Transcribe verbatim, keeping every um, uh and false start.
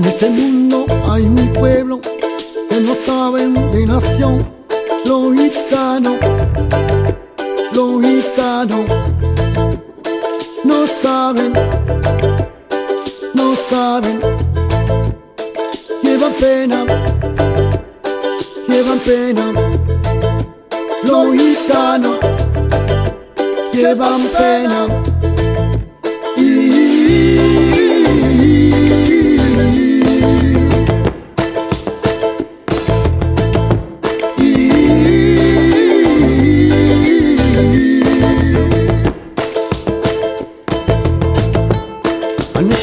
este mundo hay un pueblo que no saben de nación, los gitanos, los gitanos. No saben, no saben, llevan pena, llevan pena. Los gitanos llevan pena.